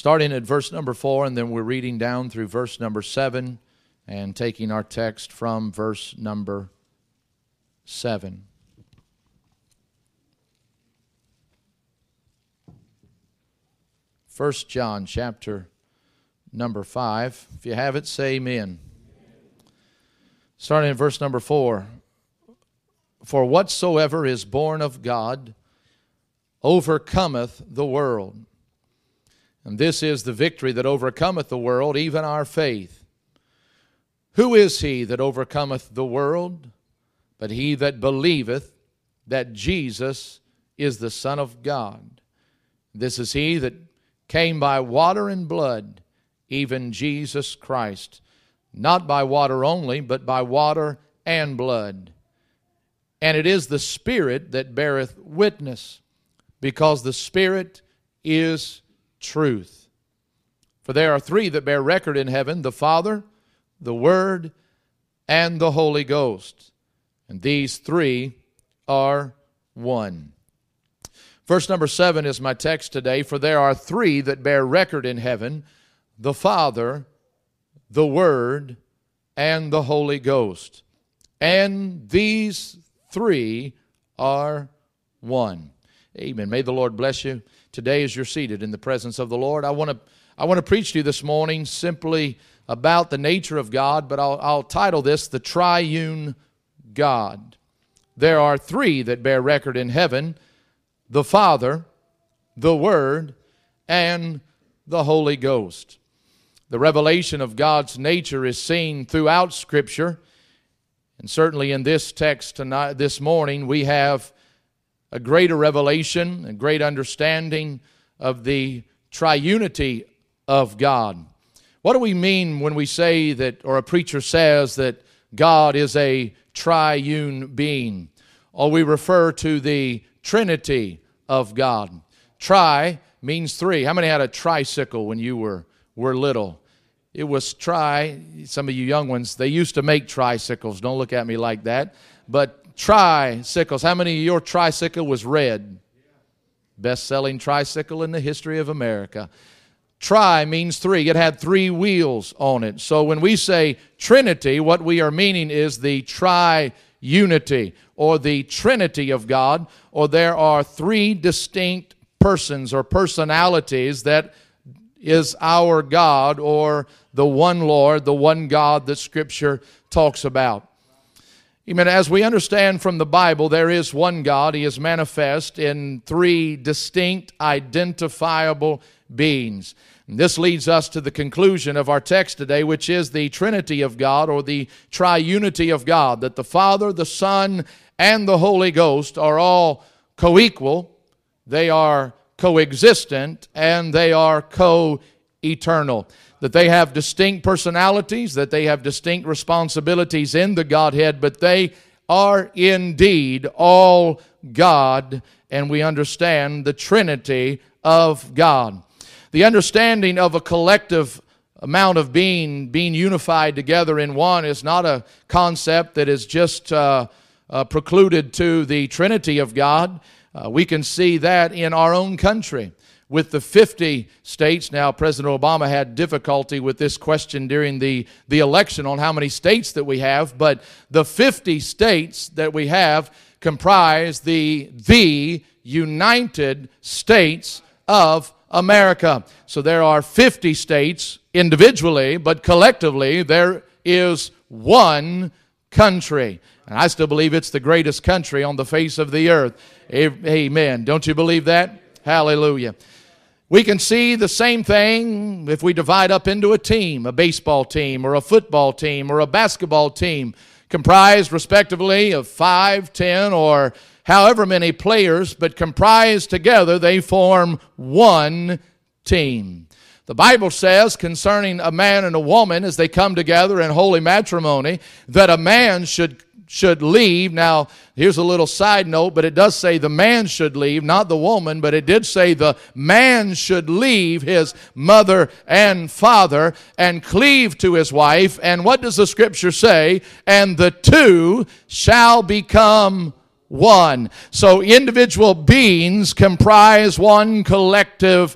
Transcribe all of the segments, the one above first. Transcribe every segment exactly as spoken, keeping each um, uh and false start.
starting at verse number four, and then we're reading down through verse number seven and taking our text from verse number seven. First John chapter number five. If you have it, say amen. Starting at verse number four. For whatsoever is born of God overcometh the world. And this is the victory that overcometh the world, even our faith. Who is he that overcometh the world? But he that believeth that Jesus is the Son of God. This is he that came by water and blood, even Jesus Christ. Not by water only, but by water and blood. And it is the Spirit that beareth witness, because the Spirit is truth. For there are three that bear record in heaven, the Father, the Word, and the Holy Ghost. And these three are one. Verse number seven is my text today. For there are three that bear record in heaven, the Father, the Word, and the Holy Ghost. And these three are one. Amen. May the Lord bless you today as you're seated in the presence of the Lord. I want to I want to preach to you this morning simply about the nature of God, but I'll, I'll title this, The Triune God. There are three that bear record in heaven, the Father, the Word, and the Holy Ghost. The revelation of God's nature is seen throughout Scripture, and certainly in this text tonight, this morning, we have a greater revelation, a great understanding of the triunity of God. What do we mean when we say that, or a preacher says that God is a triune being? Or we refer to the Trinity of God. Tri means three. How many had a tricycle when you were, were little? It was tri, some of you young ones, they used to make tricycles. Don't look at me like that. But tricycles, how many of your tricycle was red? Best-selling tricycle in the history of America. Tri means three. It had three wheels on it. So when we say Trinity, what we are meaning is the triunity or the Trinity of God, or there are three distinct persons or personalities that is our God, or the one Lord, the one God that Scripture talks about. Amen. As we understand from the Bible, there is one God. He is manifest in three distinct, identifiable beings. And this leads us to the conclusion of our text today, which is the Trinity of God, or the triunity of God, that the Father, the Son, and the Holy Ghost are all co-equal, they are co-existent, and they are co-eternal. That they have distinct personalities, that they have distinct responsibilities in the Godhead, but they are indeed all God, and we understand the Trinity of God. The understanding of a collective amount of being, being unified together in one is not a concept that is just uh, uh, precluded to the Trinity of God. Uh, we can see that in our own country. With the fifty states, now President Obama had difficulty with this question during the, the election on how many states that we have, but the fifty states that we have comprise the, the United States of America. So there are fifty states individually, but collectively there is one country. And I still believe it's the greatest country on the face of the earth. Amen. Don't you believe that? Hallelujah. We can see the same thing if we divide up into a team, a baseball team or a football team or a basketball team, comprised respectively of five, ten, or however many players, but comprised together they form one team. The Bible says concerning a man and a woman as they come together in holy matrimony that a man should should leave. Now, here's a little side note, but it does say the man should leave, not the woman, but it did say the man should leave his mother and father and cleave to his wife. And what does the Scripture say? And the two shall become one. So individual beings comprise one collective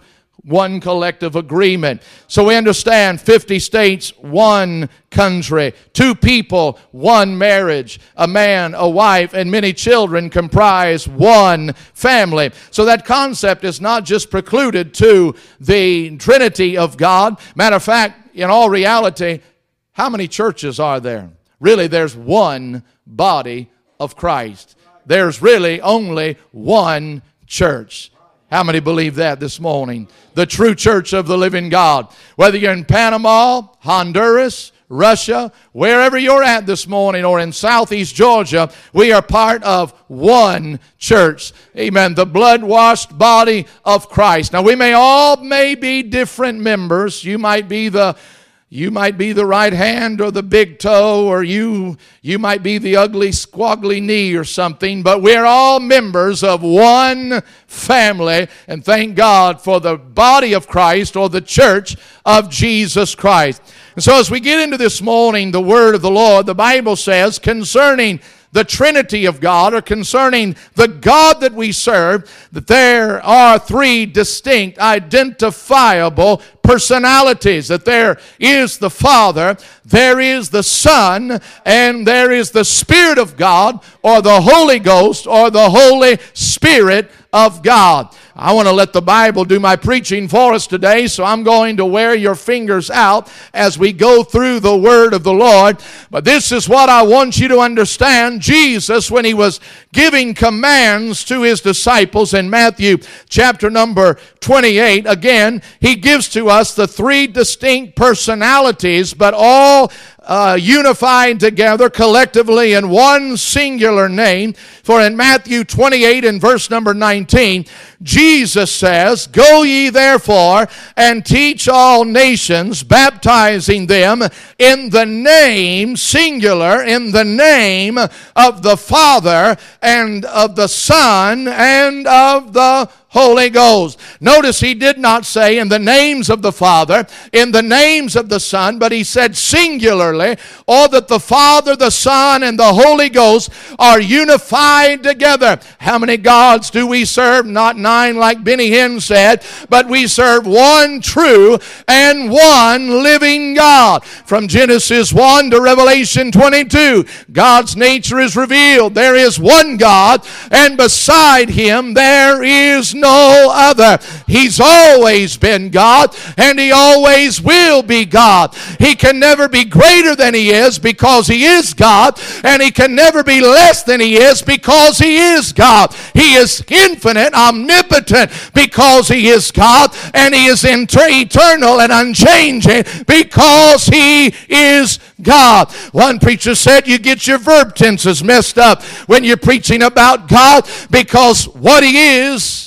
one collective agreement. So we understand fifty states, one country, two people, one marriage, a man, a wife, and many children comprise one family. So that concept is not just precluded to the Trinity of God. Matter of fact, in all reality, how many churches are there? Really, there's one body of Christ. There's really only one church. How many believe that this morning? The true church of the living God. Whether you're in Panama, Honduras, Russia, wherever you're at this morning, or in southeast Georgia, we are part of one church. Amen. The blood-washed body of Christ. Now, we may all may be different members. You might be the You might be the right hand or the big toe, or you you might be the ugly, squaggly knee or something, but we're all members of one family, and thank God for the body of Christ, or the church of Jesus Christ. And so as we get into this morning, the word of the Lord, the Bible says concerning the Trinity of God, or concerning the God that we serve, that there are three distinct, identifiable personalities. That there is the Father, there is the Son, and there is the Spirit of God, or the Holy Ghost, or the Holy Spirit of God. I want to let the Bible do my preaching for us today, so I'm going to wear your fingers out as we go through the word of the Lord. But this is what I want you to understand. Jesus, when he was giving commands to his disciples in Matthew chapter number twenty-eight, again, he gives to us the three distinct personalities, but all Uh, unified together collectively in one singular name. For in Matthew twenty-eight and verse number nineteen, Jesus says, "Go ye therefore and teach all nations, baptizing them in the name," singular, "in the name of the Father and of the Son and of the Holy Ghost." Notice he did not say in the names of the Father, in the names of the Son, but he said singularly, all that the Father, the Son, and the Holy Ghost are unified together. How many gods do we serve? Not nine like Benny Hinn said, but we serve one true and one living God. From Genesis one to Revelation twenty-two, God's nature is revealed. There is one God, and beside him there is no no other. He's always been God, and he always will be God. He can never be greater than he is because he is God, and he can never be less than he is because he is God. He is infinite, omnipotent because he is God, and he is eternal and unchanging because he is God. One preacher said you get your verb tenses messed up when you're preaching about God, because what he is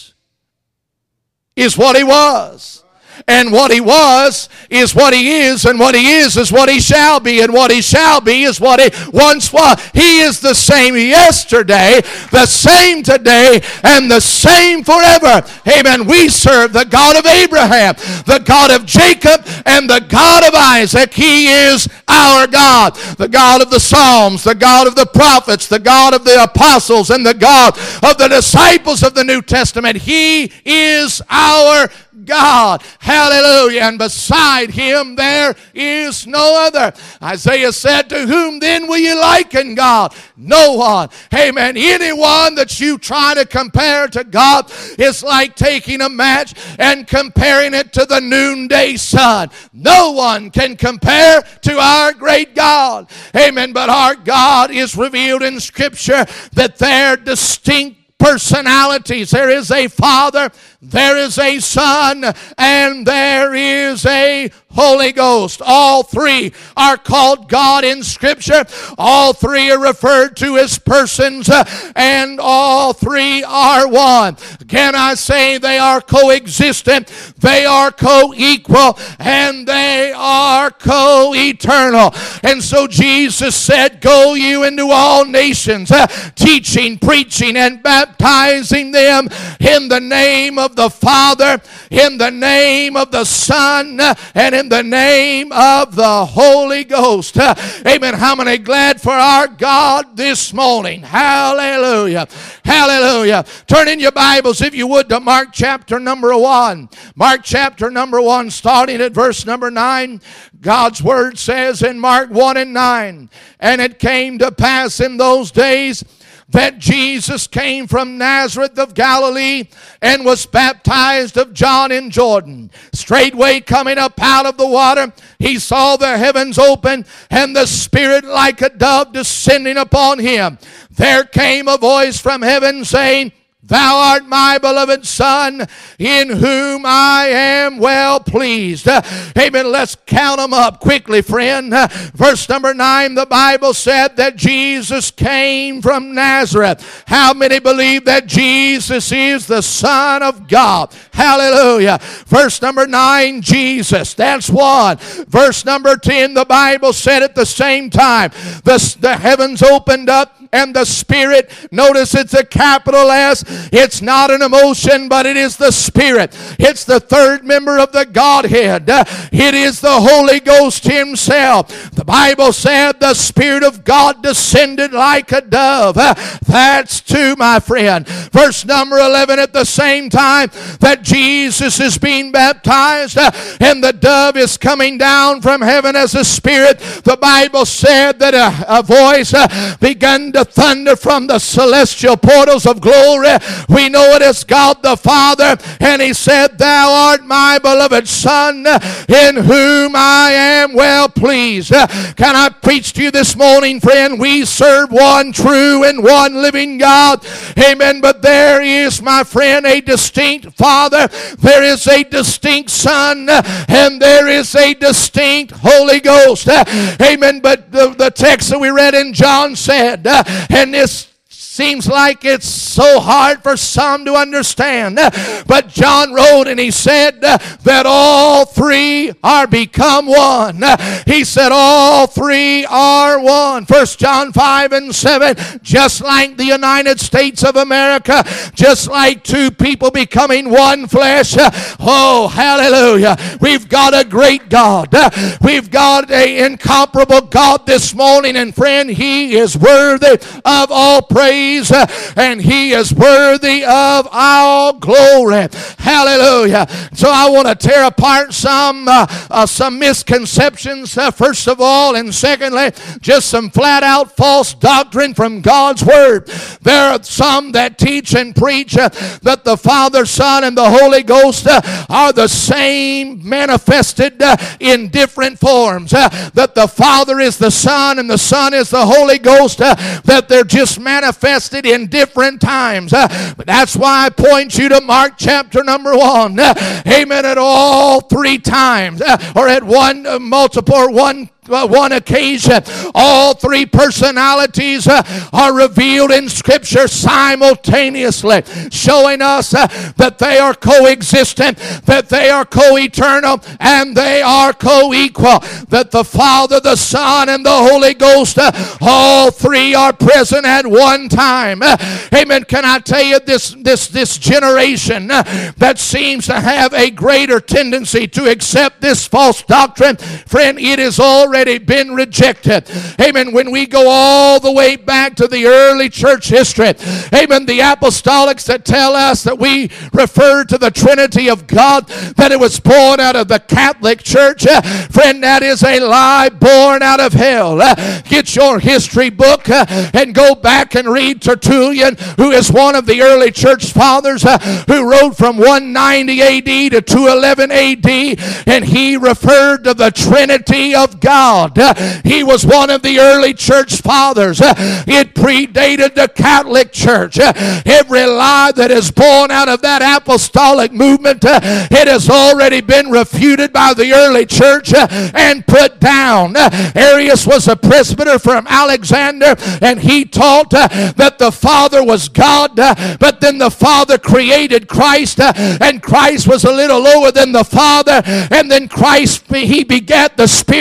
is what he was. And what he was is what he is, and what he is is what he shall be, and what he shall be is what he once was. He is the same yesterday, the same today, and the same forever. Amen. We serve the God of Abraham, the God of Jacob, and the God of Isaac. He is our God, the God of the Psalms, the God of the prophets, the God of the apostles, and the God of the disciples of the New Testament. He is our God. Hallelujah. And beside him there is no other. Isaiah said, "To whom then will you liken God? No one." Amen. Anyone that you try to compare to God is like taking a match and comparing it to the noonday sun. No one can compare to our great God. Amen. But our God is revealed in Scripture that they're distinct personalities. There is a Father, there is a Son, and there is a Holy Ghost. All three are called God in Scripture. All three are referred to as persons, and all three are one. Again, I say they are coexistent, they are co-equal, and they are co-eternal. And so Jesus said, "Go you into all nations, uh, teaching, preaching, and baptizing them in the name of the Father, in the name of the Son, and in in the name of the Holy Ghost. Uh, amen. How many glad for our God this morning? Hallelujah. Hallelujah. Turn in your Bibles, if you would, to Mark chapter number one. Mark chapter number one, starting at verse number nine. God's word says in Mark one and nine, and it came to pass in those days that Jesus came from Nazareth of Galilee and was baptized of John in Jordan. Straightway coming up out of the water, he saw the heavens open and the Spirit like a dove descending upon him. There came a voice from heaven saying, Thou art my beloved Son, in whom I am well pleased. Uh, amen. Let's count them up quickly, friend. Uh, verse number nine, the Bible said that Jesus came from Nazareth. How many believe that Jesus is the Son of God? Hallelujah. Verse number nine, Jesus. That's one. Verse number ten, the Bible said at the same time, the, the heavens opened up, and the Spirit, notice it's a capital S. It's not an emotion, but it is the Spirit. It's the third member of the Godhead. Uh, it is the Holy Ghost himself. The Bible said the Spirit of God descended like a dove. Uh, that's two, my friend. Verse number eleven, at the same time that Jesus is being baptized uh, and the dove is coming down from heaven as a Spirit, the Bible said that a, a voice uh, began to thunder from the celestial portals of glory. We know it as God the Father, and he said, Thou art my beloved Son, in whom I am well pleased. Can I preach to you this morning, friend? We serve one true and one living God. Amen. But there is, my friend, a distinct Father, there is a distinct Son, and there is a distinct Holy Ghost. Amen. But the, the text that we read in John said, and this seems like it's so hard for some to understand. But John wrote and he said that all three are become one. He said all three are one. First John five and seven, just like the United States of America, just like two people becoming one flesh. Oh, hallelujah. We've got a great God. We've got an incomparable God this morning, and friend, he is worthy of all praise. And he is worthy of our glory. Hallelujah. So I want to tear apart some uh, uh, some misconceptions, uh, first of all, and secondly, just some flat out false doctrine from God's word. There are some that teach and preach uh, that the Father, Son, and the Holy Ghost uh, are the same, manifested uh, in different forms. Uh, that the Father is the Son and the Son is the Holy Ghost. Uh, that they're just manifested in different times. Uh, but that's why I point you to Mark chapter number one. Uh, amen. At all three times, uh, or at one uh, multiple, or one Uh, one occasion, all three personalities uh, are revealed in Scripture simultaneously, showing us uh, that they are coexistent, that they are co-eternal, and they are co-equal, that the Father, the Son, and the Holy Ghost, uh, all three are present at one time. Uh, amen. Can I tell you, this, this, this generation uh, that seems to have a greater tendency to accept this false doctrine, friend, it is already been rejected. Amen. When we go all the way back to the early church history, amen, the apostolics that tell us that we refer to the Trinity of God, that it was born out of the Catholic Church, uh, friend, that is a lie born out of hell. Uh, get your history book uh, and go back and read Tertullian, who is one of the early church fathers, uh, who wrote from one ninety A D to two eleven A D, and he referred to the Trinity of God. Uh, he was one of the early church fathers. Uh, it predated the Catholic Church. Uh, every lie that is born out of that apostolic movement, uh, it has already been refuted by the early church uh, and put down. Uh, Arius was a presbyter from Alexander, and he taught uh, that the Father was God, uh, but then the Father created Christ, uh, and Christ was a little lower than the Father, and then Christ, he begat the Spirit,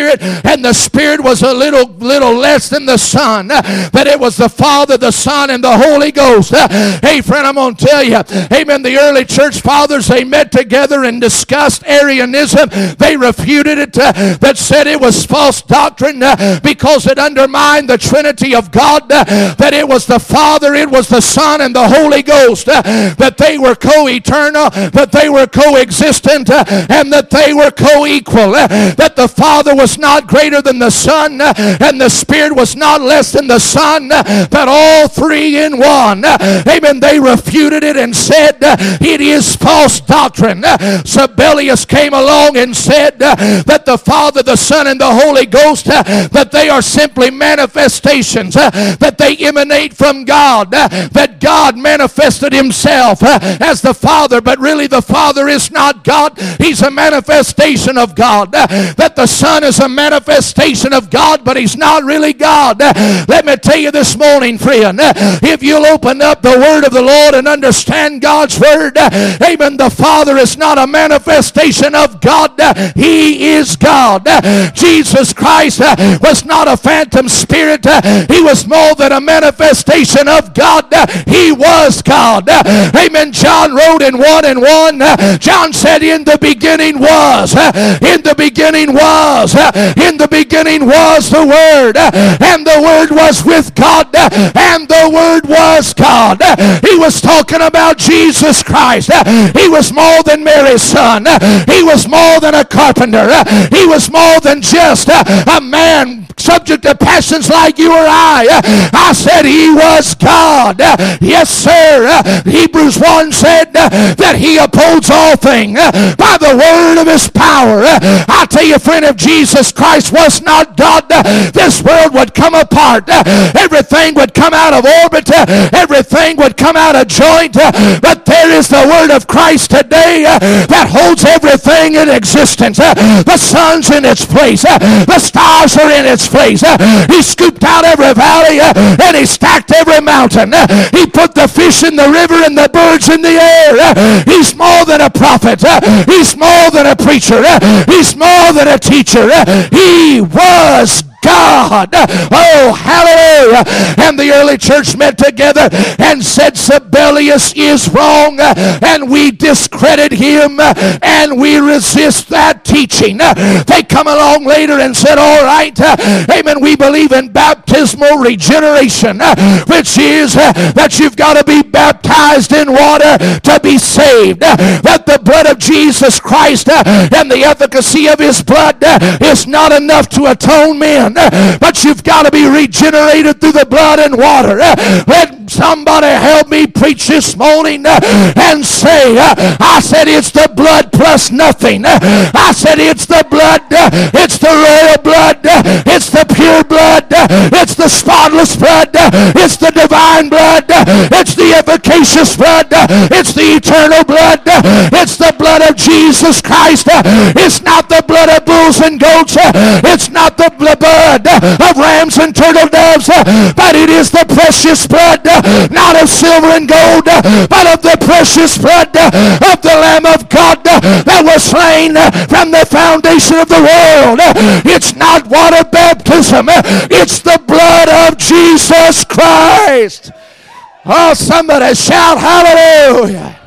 and the Spirit was a little, little less than the Son, but it was the Father, the Son, and the Holy Ghost. Hey, friend, I'm going to tell you, amen, the early church fathers, they met together and discussed Arianism. They refuted it, uh, that said it was false doctrine uh, because it undermined the Trinity of God, uh, that it was the Father, it was the Son, and the Holy Ghost, uh, that they were co-eternal, that they were co-existent, uh, and that they were co-equal, uh, that the Father was not greater than the Son, uh, and the Spirit was not less than the Son, uh, but all three in one. Uh, amen. They refuted it and said uh, it is false doctrine. Uh, Sabellius came along and said uh, that the Father, the Son, and the Holy Ghost, uh, that they are simply manifestations, uh, that they emanate from God, uh, that God manifested himself uh, as the Father, but really the Father is not God. He's a manifestation of God. Uh, that the Son is a manifestation of God, but he's not really God. Uh, let me tell you this morning, friend, uh, if you'll open up the Word of the Lord and understand God's Word, uh, amen, the Father is not a manifestation of God. Uh, he is God. Uh, Jesus Christ uh, was not a phantom spirit. Uh, he was more than a manifestation of God. Uh, he was God. Uh, amen. John wrote in one and one, uh, John said, in the beginning was, uh, in the beginning was, uh, in the beginning was the Word, uh, and the Word was with God, uh, and the Word was God. Uh, he was talking about Jesus Christ. Uh, he was more than Mary's son. Uh, he was more than a carpenter. Uh, he was more than just uh, a man subject to passions like you or I. Uh, I said he was God. Uh, yes, sir. Uh, Hebrews one said uh, that he upholds all things uh, by the word of his power. Uh, I tell you, friend, if Jesus Christ was not God, uh, this world would come apart. Uh, everything would come out of orbit. Uh, everything would come out of joint. Uh, but there is the word of Christ today uh, that holds everything in existence. Uh, the sun's in its place. Uh, the stars are in its place. Uh, he scooped out every valley uh, and he stacked every mountain. Uh, he put the fish in the river and the birds in the air. Uh, he's more than a prophet. Uh, he's more than a preacher. Uh, he's more than a teacher. Uh, he was God. Oh, hallelujah. And the early church met together and said Sabellius is wrong, and we discredit him, and we resist that teaching. They come along later and said, all right, amen, we believe in baptismal regeneration, which is that you've got to be baptized in water to be saved, that the blood of Jesus Christ and the efficacy of his blood is not enough to atone men, but you've got to be regenerated through the blood and water. Let somebody help me preach this morning and say, I said it's the blood plus nothing. I said it's the blood, it's the royal blood, it's the pure blood, it's the spotless blood, it's the divine blood, it's the efficacious blood, it's the eternal blood, it's the blood of Jesus Christ. It's not the blood of bulls and goats, it's not the blood of rams and turtle doves, but it is the precious blood, not of silver and gold, but of the precious blood of the Lamb of God that was slain from the foundation of the world. It's not water baptism, it's the blood of Jesus Christ. Oh, somebody shout hallelujah.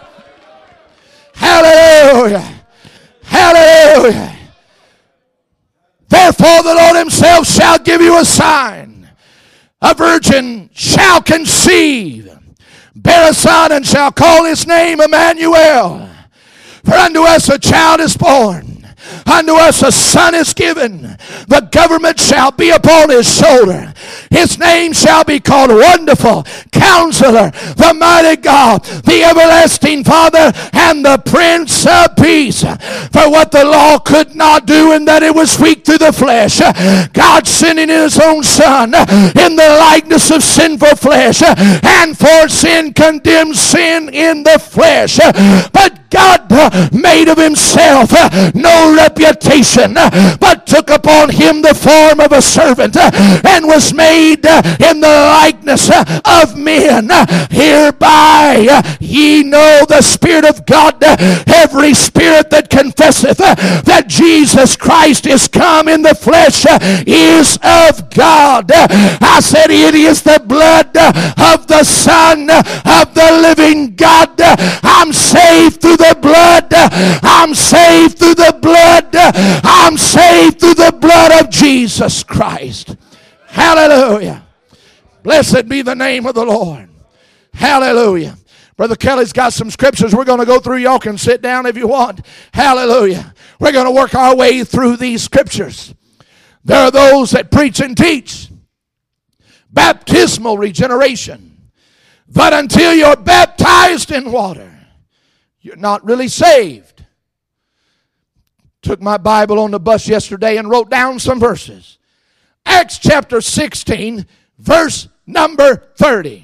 Hallelujah. Hallelujah. Therefore the Lord himself shall give you a sign. A virgin shall conceive, bear a son, and shall call his name Emmanuel. For unto us a child is born, unto us a son is given. The government shall be upon his shoulder. His name shall be called Wonderful, Counselor, the Mighty God, the Everlasting Father, and the Prince of Peace. For what the law could not do, in that it was weak through the flesh, God sending his own Son in the likeness of sinful flesh, and for sin condemned sin in the flesh. But God made of himself no reputation, but took upon him the form of a servant, and was made made in the likeness of men. Hereby ye know the Spirit of God. Every spirit that confesseth that Jesus Christ is come in the flesh is of God. I said it is the blood of the Son of the living God. I'm saved through the blood. I'm saved through the blood. I'm saved through the blood of Jesus Christ. Hallelujah. Blessed be the name of the Lord. Hallelujah. Brother Kelly's got some scriptures we're going to go through. Y'all can sit down if you want. Hallelujah. We're going to work our way through these scriptures. There are those that preach and teach baptismal regeneration. But until you're baptized in water, you're not really saved. Took my Bible on the bus yesterday and wrote down some verses. Acts chapter sixteen, verse number thirty.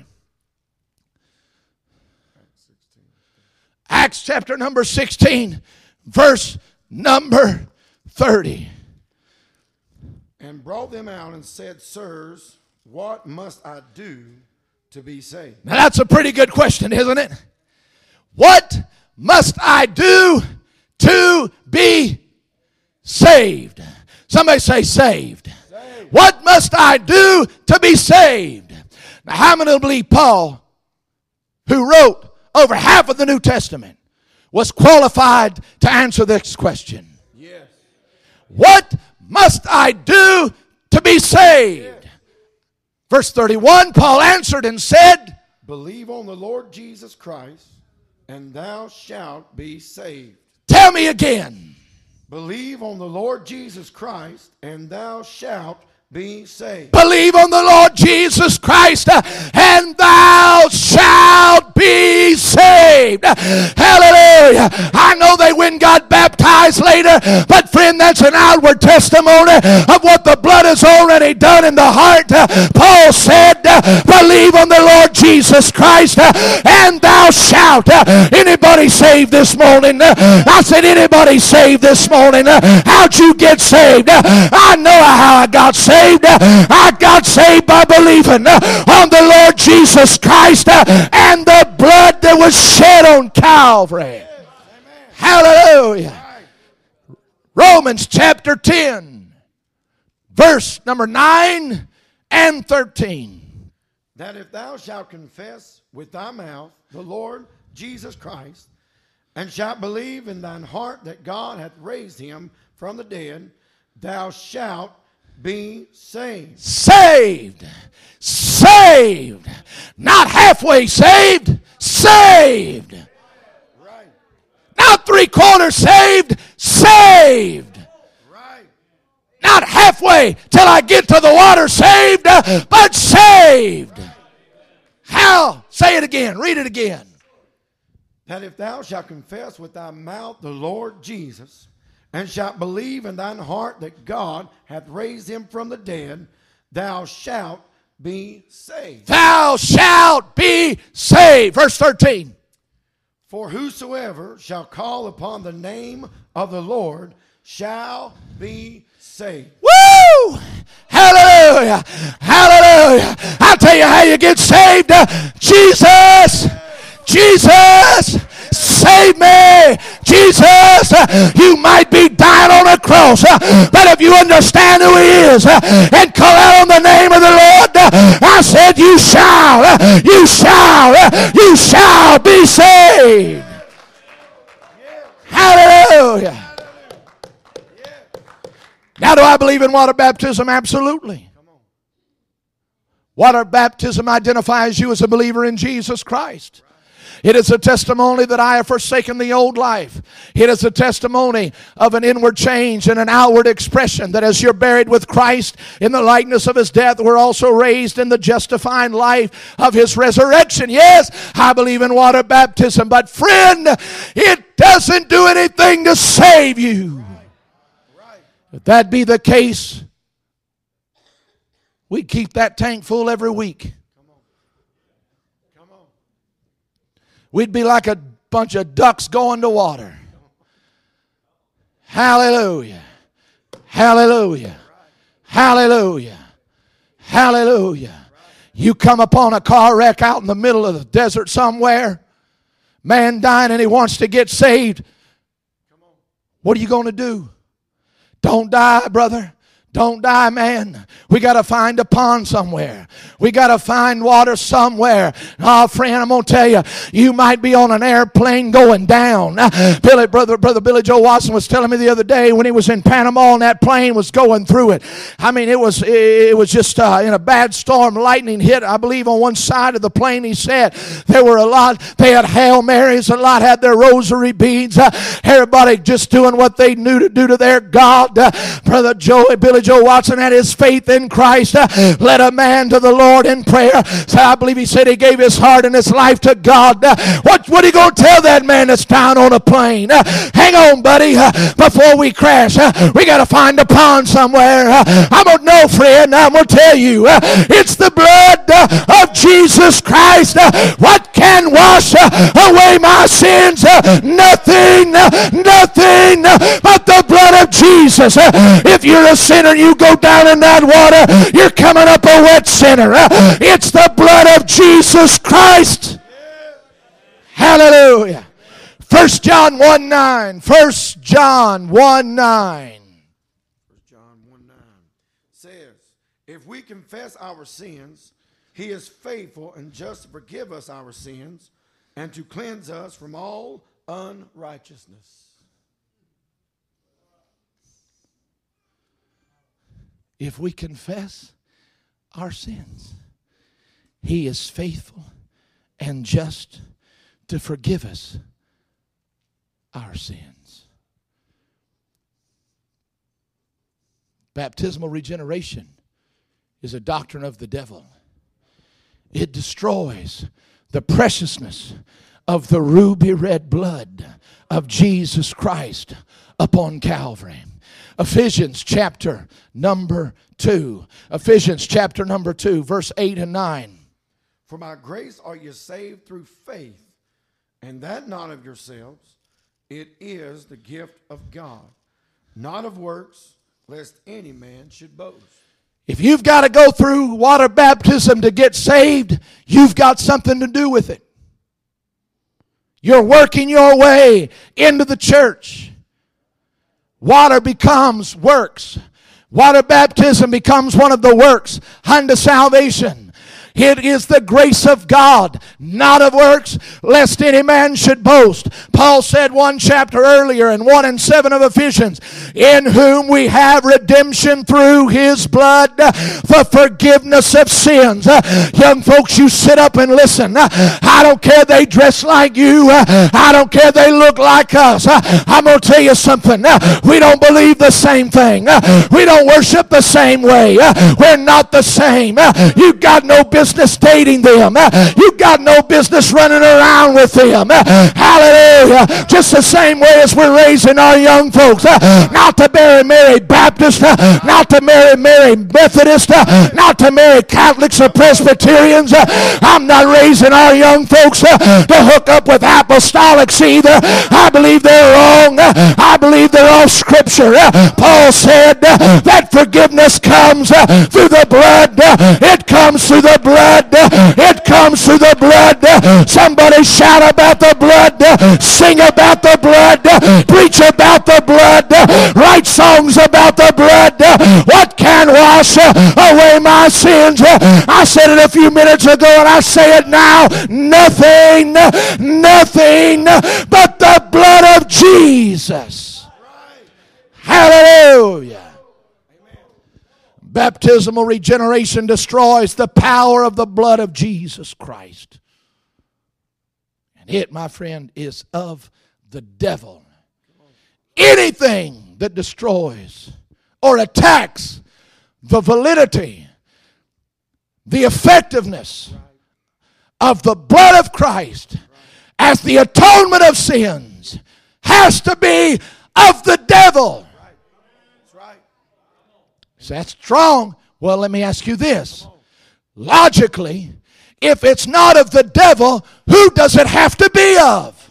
Acts chapter number sixteen, verse number thirty. And brought them out and said, Sirs, what must I do to be saved? Now that's a pretty good question, isn't it? What must I do to be saved? Somebody say saved. Saved. What must I do to be saved? Now how many believe Paul, who wrote over half of the New Testament, was qualified to answer this question? Yes. What must I do to be saved? Yes. Verse thirty-one, Paul answered and said, Believe on the Lord Jesus Christ, and thou shalt be saved. Tell me again. Believe on the Lord Jesus Christ, and thou shalt be saved. Believe on the Lord Jesus Christ, and thou shalt be saved. Hallelujah. I know they went and got baptized later, but friend, that's an outward testimony of what the blood has already done in the heart. Paul said, believe on the Lord Jesus Christ, and thou shalt. Anybody saved this morning? I said, anybody saved this morning? How'd you get saved? I know how I got saved. I got saved by believing on the Lord Jesus Christ and the blood that was shed on Calvary. Hallelujah. Romans chapter ten, verse number nine and thirteen. That if thou shalt confess with thy mouth the Lord Jesus Christ, and shalt believe in thine heart that God hath raised him from the dead, thou shalt be saved. Saved. Saved. Not halfway saved. Saved. Right. Not three quarters saved. Saved. Right. Not halfway till I get to the water saved, but saved. How? Say it again. Read it again. That if thou shalt confess with thy mouth the Lord Jesus, and shalt believe in thine heart that God hath raised him from the dead, thou shalt be saved. Thou shalt be saved. Verse thirteen. For whosoever shall call upon the name of the Lord shall be saved. Woo! Hallelujah! Hallelujah! I'll tell you how you get saved. Jesus! Jesus! Save me! Jesus! You might be dying on a cross, but if you understand who he is and call out on the name of the Lord, I said you shall, you shall, you shall be saved. Hallelujah! Now, do I believe in water baptism? Absolutely. Water baptism identifies you as a believer in Jesus Christ. It is a testimony that I have forsaken the old life. It is a testimony of an inward change and an outward expression that as you're buried with Christ in the likeness of his death, we're also raised in the justifying life of his resurrection. Yes, I believe in water baptism, but friend, it doesn't do anything to save you. If that be the case, we'd keep that tank full every week. We'd be like a bunch of ducks going to water. Hallelujah. Hallelujah. Hallelujah. Hallelujah. You come upon a car wreck out in the middle of the desert somewhere, man dying and he wants to get saved. What are you going to do? Don't die, brother. Don't die, man. We got to find a pond somewhere. We got to find water somewhere. Oh, friend, I'm going to tell you, you might be on an airplane going down. Billy, brother, brother Billy Joe Watson was telling me the other day when he was in Panama and that plane was going through it. I mean, it was it was just uh, in a bad storm. Lightning hit, I believe, on one side of the plane. He said there were a lot. They had Hail Marys. A lot had their rosary beads. Uh, everybody just doing what they knew to do to their God. Uh, brother Joe, Billy Joe Watson had his faith in Christ, uh, led a man to the Lord in prayer. So I believe he said he gave his heart and his life to God. Uh, what, what are you going to tell that man that's down on a plane? Uh, hang on, buddy, uh, before we crash. Uh, we got to find a pond somewhere. Uh, I'm going to know, friend, I'm going to tell you, uh, it's the blood uh, of Jesus Christ. Uh, what can wash uh, away my sins? Uh, nothing, uh, nothing uh, but the blood of Jesus. Uh, if you're a sinner, you go down in that water, you're coming up a wet sinner. Uh, it's the blood of Jesus Christ. Hallelujah. First John one nine. First John one nine. First John one nine says, if we confess our sins, he is faithful and just to forgive us our sins and to cleanse us from all unrighteousness. If we confess our sins, he is faithful and just to forgive us our sins. Baptismal regeneration is a doctrine of the devil. It destroys the preciousness of the ruby red blood of Jesus Christ upon Calvary. Ephesians chapter number two. Ephesians chapter number two, verse eight and nine. For by grace are you saved through faith, and that not of yourselves. It is the gift of God, not of works, lest any man should boast. If you've got to go through water baptism to get saved, you've got something to do with it. You're working your way into the church. Water becomes works. Water baptism becomes one of the works unto salvation. It is the grace of God, not of works, lest any man should boast. Paul said one chapter earlier in one and seven of Ephesians, in whom we have redemption through his blood, the forgiveness of sins. Uh, young folks, you sit up and listen. Uh, I don't care they dress like you. Uh, I don't care they look like us. Uh, I'm going to tell you something. Uh, we don't believe the same thing. Uh, we don't worship the same way. Uh, we're not the same. Uh, you've got no business dating them. Uh, you got no business running around with them. Uh, hallelujah. Just the same way as we're raising our young folks. Uh, not to marry Mary Baptist. Uh, not to marry Mary Methodist. Uh, not to marry Catholics or Presbyterians. Uh, I'm not raising our young folks uh, to hook up with apostolics either. I believe they're wrong. Uh, I believe they're off scripture. Uh, Paul said uh, that forgiveness comes uh, through the blood. Uh, it comes through the blood. It comes through the blood. Somebody shout about the blood. Sing about the blood. Preach about the blood. Write songs about the blood. What can wash away my sins? I said it a few minutes ago and I say it now. Nothing, nothing but the blood of Jesus. Hallelujah. Baptismal regeneration destroys the power of the blood of Jesus Christ. And it, my friend, is of the devil. Anything that destroys or attacks the validity, the effectiveness of the blood of Christ as the atonement of sins has to be of the devil. That's strong. Well, let me ask you this. Logically, if it's not of the devil, who does it have to be of?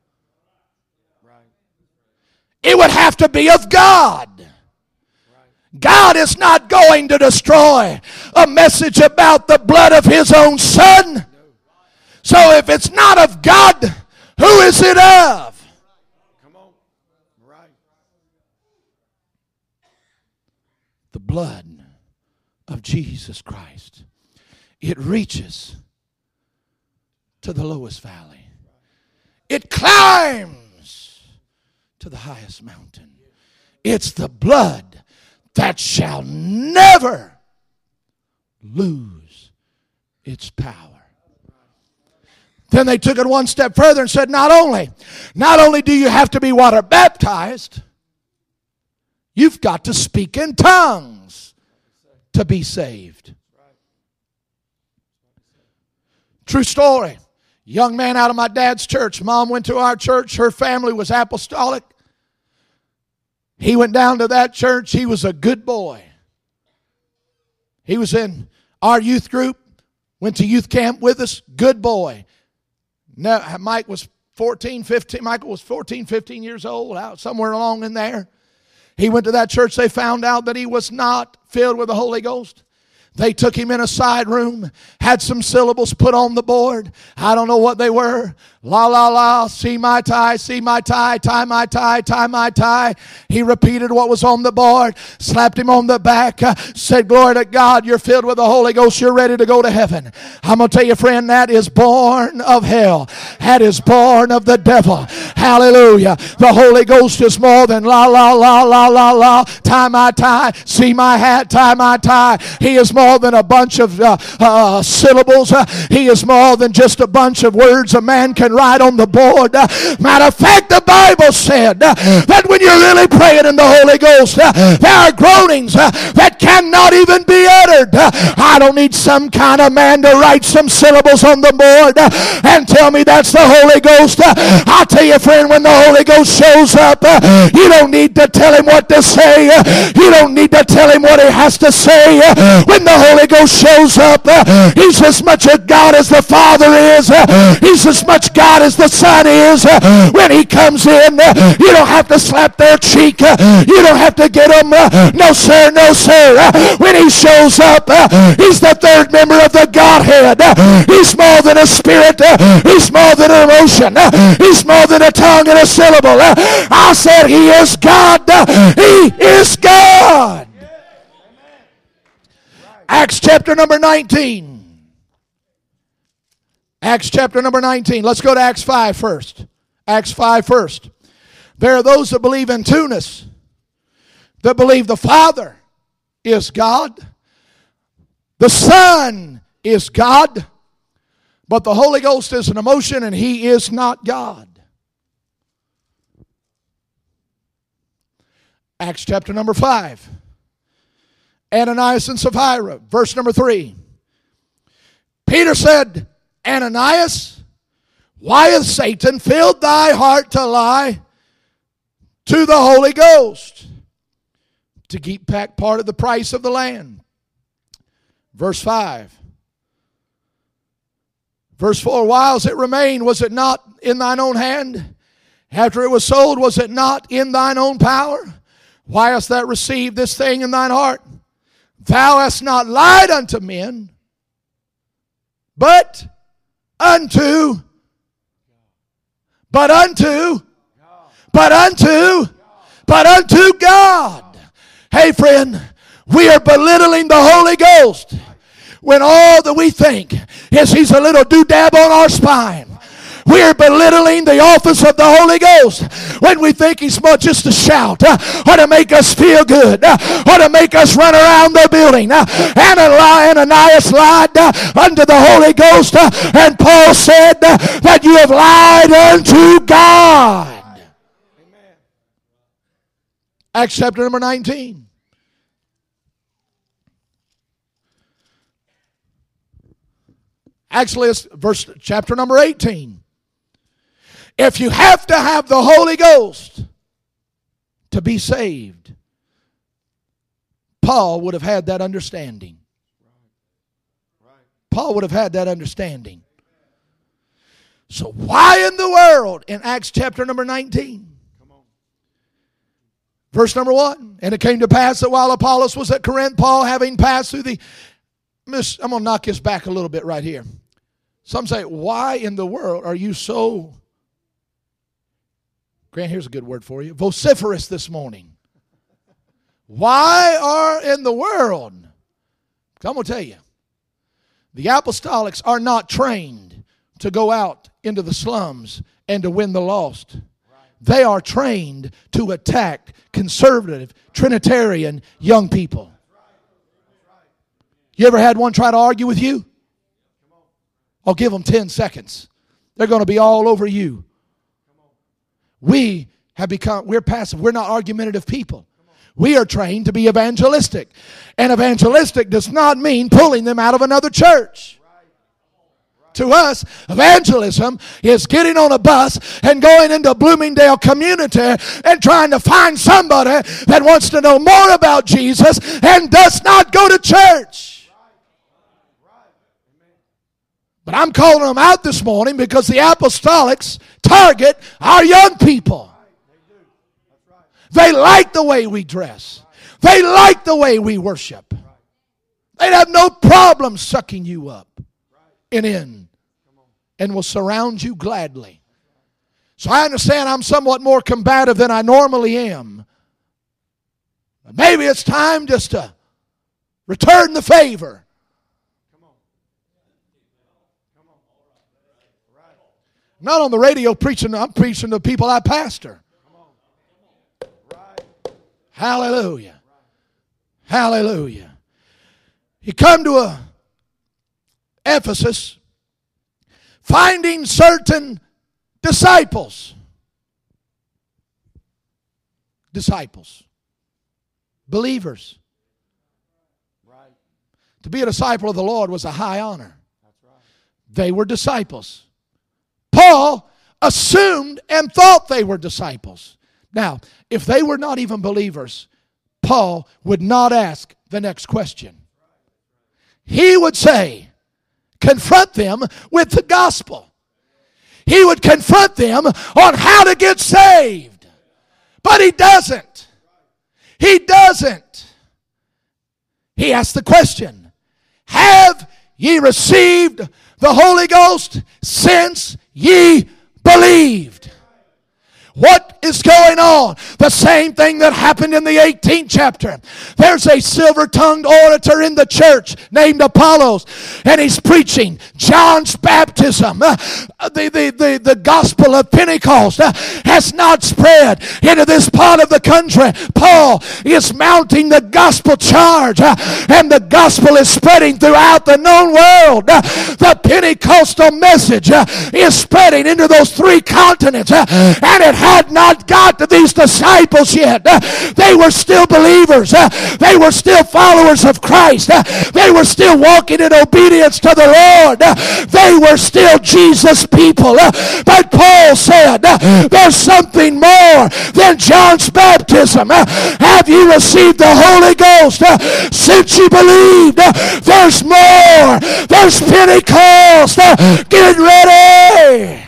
It would have to be of God. God is not going to destroy a message about the blood of His own Son. So if it's not of God, who is it of? Come on. Right. The blood of Jesus Christ. It reaches to the lowest valley. It climbs to the highest mountain. It's the blood that shall never lose its power. Then they took it one step further and said, not only, not only do you have to be water baptized, you've got to speak in tongues to be saved. True story. Young man out of my dad's church. Mom went to our church. Her family was apostolic. He went down to that church. He was a good boy. He was in our youth group. Went to youth camp with us. Good boy. Now, Mike was fourteen, fifteen. Michael was fourteen, fifteen years old, out somewhere along in there. He went to that church. They found out that he was not filled with the Holy Ghost. They took him in a side room, had some syllables put on the board. I don't know what they were. La, la, la, see my tie, see my tie, tie my tie, tie my tie. He repeated what was on the board, slapped him on the back, uh, said, glory to God, you're filled with the Holy Ghost, you're ready to go to heaven. I'm going to tell you, friend, that is born of hell. That is born of the devil. Hallelujah. The Holy Ghost is more than la, la, la, la, la, la, tie my tie, see my hat, tie my tie. He is more than a bunch of uh, uh, syllables. Uh, he is more than just a bunch of words a man can write on the board. Uh, matter of fact, the Bible said uh, that when you're really praying in the Holy Ghost, uh, there are groanings uh, that cannot even be uttered. Uh, I don't need some kind of man to write some syllables on the board uh, and tell me that's the Holy Ghost. Uh, I'll tell you, friend, when the Holy Ghost shows up, uh, you don't need to tell him what to say. Uh, you don't need to tell him what he has to say. Uh, when the Holy Ghost shows up, uh, he's as much a God as the Father is. Uh, he's as much God as the Son is. Uh, when he comes in, uh, you don't have to slap their cheek. Uh, you don't have to get them. Uh, no, sir, no, sir. Uh, when he shows up, uh, he's the third member of the Godhead. Uh, he's more than a spirit. Uh, he's more than an emotion. Uh, he's more than a tongue and a syllable. Uh, I said he is God. Uh, he is God. Acts chapter number nineteen. Acts chapter number nineteen. Let's go to Acts five first. Acts five first. There are those that believe in two-ness, that believe the Father is God, the Son is God, but the Holy Ghost is an emotion and He is not God. Acts chapter number five. Ananias and Sapphira, verse number three. Peter said, Ananias, why has Satan filled thy heart to lie to the Holy Ghost to keep back part of the price of the land? Verse five. Verse four, whiles it remained, was it not in thine own hand? After it was sold, was it not in thine own power? Why hast thou received this thing in thine heart? Thou hast not lied unto men, but unto, but unto, but unto, but unto God. Hey friend, we are belittling the Holy Ghost when all that we think is He's a little doodab on our spine. We are belittling the office of the Holy Ghost when we think He's more just to shout uh, or to make us feel good uh, or to make us run around the building. Uh, Ananias lied uh, unto the Holy Ghost, uh, and Paul said uh, that you have lied unto God. Amen. Acts chapter number nineteen. Actually, it's verse chapter number eighteen. If you have to have the Holy Ghost to be saved, Paul would have had that understanding. Paul would have had that understanding. So why in the world in Acts chapter number nineteen, Verse number one. And it came to pass that while Apollos was at Corinth, Paul, having passed through the... I'm going to knock this back a little bit right here. Some say, why in the world are you so... Grant, here's a good word for you. Vociferous this morning. Why are in the world? I'm going to tell you. The apostolics are not trained to go out into the slums and to win the lost. They are trained to attack conservative, Trinitarian young people. You ever had one try to argue with you? I'll give them ten seconds. They're going to be all over you. We have become, we're passive. We're not argumentative people. We are trained to be evangelistic. And evangelistic does not mean pulling them out of another church. To us, evangelism is getting on a bus and going into Bloomingdale community and trying to find somebody that wants to know more about Jesus and does not go to church. But I'm calling them out this morning because the apostolics target our young people. They like the way we dress. They like the way we worship. They'd have no problem sucking you up and in and will surround you gladly. So I understand I'm somewhat more combative than I normally am. But maybe it's time just to return the favor. Not on the radio preaching, I'm preaching to people I pastor. Hallelujah. Hallelujah. He come to a Ephesus, finding certain disciples. Disciples. Believers. Right. To be a disciple of the Lord was a high honor. That's right. They were disciples. Paul assumed and thought they were disciples. Now, if they were not even believers, Paul would not ask the next question. He would say, confront them with the gospel. He would confront them on how to get saved. But he doesn't. He doesn't. He asks the question, have ye received the Holy Ghost since ye believed? What is going on? The same thing that happened in the eighteenth chapter. There's a silver-tongued orator in the church named Apollos, and he's preaching John's baptism. Uh, the, the, the, the gospel of Pentecost uh, has not spread into this part of the country. Paul is mounting the gospel charge, uh, and the gospel is spreading throughout the known world. Uh, the Pentecostal message uh, is spreading into those three continents, uh, and it had not got to these disciples yet. Uh, they were still believers. Uh, they were still followers of Christ. Uh, they were still walking in obedience to the Lord. Uh, they were still Jesus people. Uh, but Paul said, uh, there's something more than John's baptism. Uh, have you received the Holy Ghost uh, since you believed? Uh, there's more. There's Pentecost. Uh, get ready.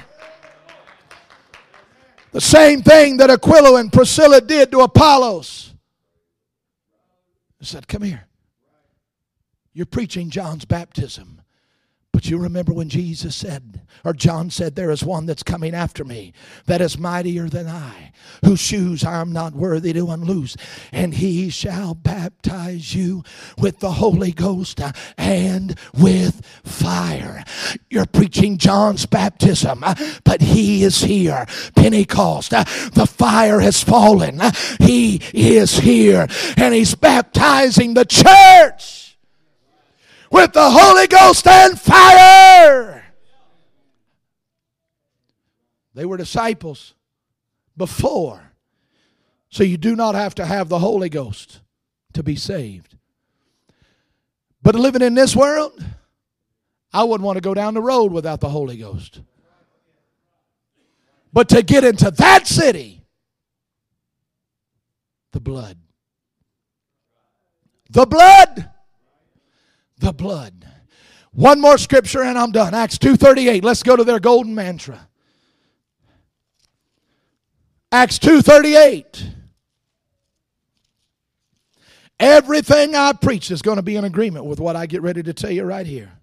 The same thing that Aquila and Priscilla did to Apollos. He said, come here. You're preaching John's baptism. But you remember when Jesus said, or John said, there is one that's coming after me that is mightier than I, whose shoes I am not worthy to unloose. And he shall baptize you with the Holy Ghost and with fire. You're preaching John's baptism, but he is here. Pentecost, the fire has fallen. He is here, and he's baptizing the church with the Holy Ghost and fire. They were disciples before. So you do not have to have the Holy Ghost to be saved. But living in this world, I wouldn't want to go down the road without the Holy Ghost. But to get into that city, the blood. The blood. The blood. One more scripture and I'm done. Acts two thirty-eight. Let's go to their golden mantra. Acts two thirty-eight. Everything I preach is going to be in agreement with what I get ready to tell you right here.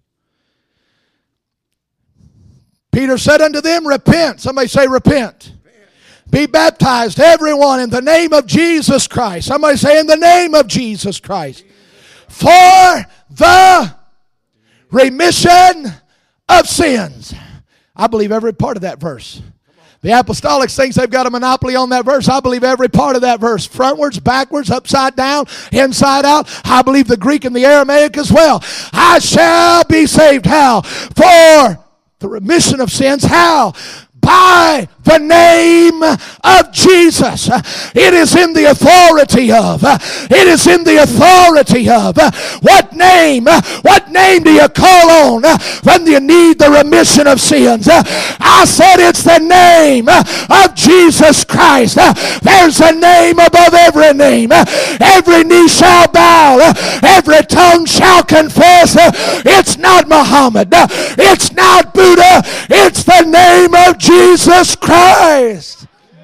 Peter said unto them, repent. Somebody say repent. Be baptized, everyone, in the name of Jesus Christ. Somebody say, in the name of Jesus Christ. For the remission of sins. I believe every part of that verse. The apostolics thinks they've got a monopoly on that verse. I believe every part of that verse. Frontwards, backwards, upside down, inside out. I believe the Greek and the Aramaic as well. I shall be saved. How? For the remission of sins. How? By the name of Jesus. It is in the authority of. It is in the authority of. What name? What name do you call on when you need the remission of sins? I said it's the name of Jesus Christ. There's a name above every name. Every knee shall bow. Every tongue shall confess. It's not Muhammad. It's not Buddha. It's the name of Jesus Christ.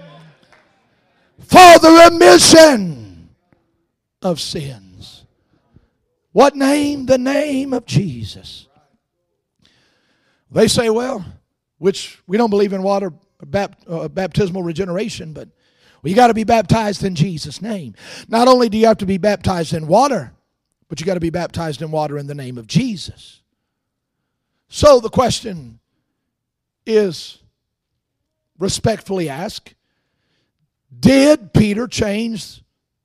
For the remission of sins. What name? The name of Jesus. They say, well, which we don't believe in water bapt, uh, baptismal regeneration, but well, you got to be baptized in Jesus' name. Not only do you have to be baptized in water, but you got to be baptized in water in the name of Jesus. So the question is respectfully asked, did Peter change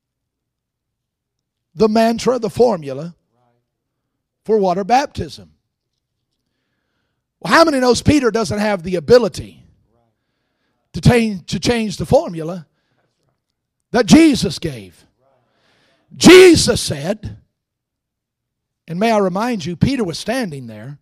the mantra, the formula for water baptism? Well, how many knows Peter doesn't have the ability to change, to change the formula that Jesus gave? Jesus said, and may I remind you, Peter was standing there,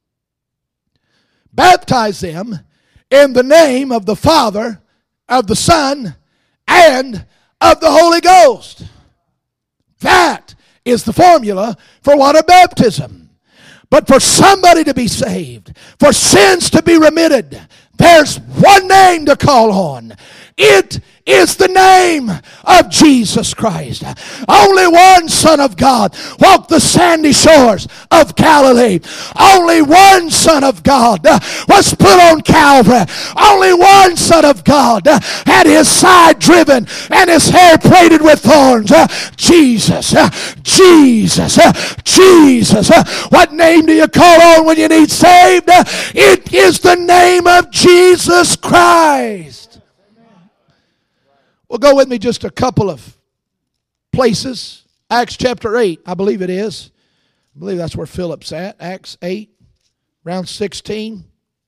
baptize them in the name of the Father, of the Son, and of the Holy Ghost. That is the formula for water baptism. But for somebody to be saved, for sins to be remitted, there's one name to call on. It is the name of Jesus Christ. Only one Son of God walked the sandy shores of Galilee. Only one Son of God was put on Calvary. Only one Son of God had his side driven and his hair braided with thorns. Jesus, Jesus, Jesus. What name do you call on when you need saved? It is the name of Jesus Christ. Well, go with me just a couple of places. Acts chapter eight, I believe it is. I believe that's where Philip's at. Acts eight, around sixteen.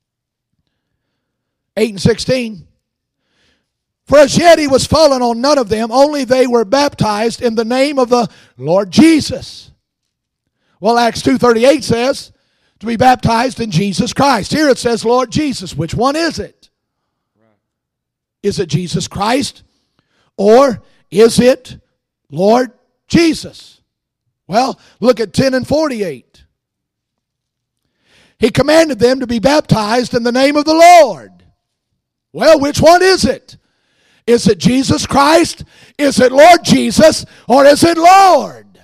eight and sixteen. For as yet he was fallen on none of them, only they were baptized in the name of the Lord Jesus. Well, Acts two thirty-eight says to be baptized in Jesus Christ. Here it says Lord Jesus. Which one is it? Is it Jesus Christ? Or is it Lord Jesus? Well, look at ten and forty-eight. He commanded them to be baptized in the name of the Lord. Well, which one is it? Is it Jesus Christ? Is it Lord Jesus? Or is it Lord?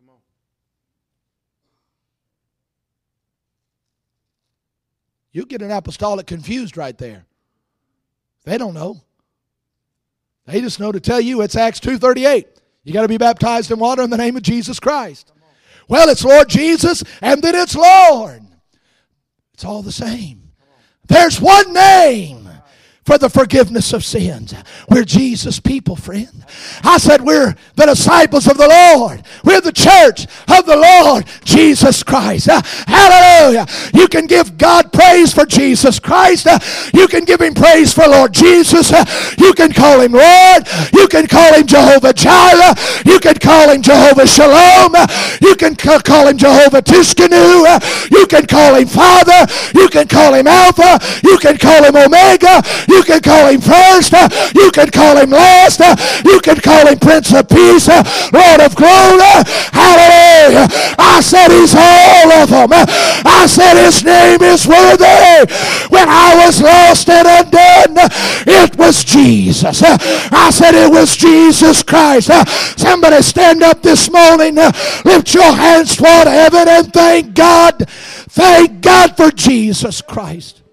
You get an apostolic confused right there. They don't know. They just know to tell you it's Acts two thirty-eight. You got to be baptized in water in the name of Jesus Christ. Well, it's Lord Jesus and then it's Lord. It's all the same. There's one name for the forgiveness of sins. We're Jesus' people, friend. I said we're the disciples of the Lord. We're the church of the Lord Jesus Christ. Uh, hallelujah. You can give God praise for Jesus Christ. Uh, you can give him praise for Lord Jesus. Uh, you can call him Lord. You can call him Jehovah Jireh. You can call him Jehovah Shalom. Uh, you can ca- call him Jehovah Tiskanu. Uh, you can call him Father. You can call him Alpha. You can call him Omega. You can call him first. Uh, you can call him last. Uh, you can call him Prince of Peace. Uh, Lord of Glory. Hallelujah. I said he's all of them. Uh, I I said His name is worthy. When I was lost and undone, it was Jesus. I said it was Jesus Christ. Somebody stand up this morning, lift your hands toward heaven and thank God. Thank God for Jesus Christ.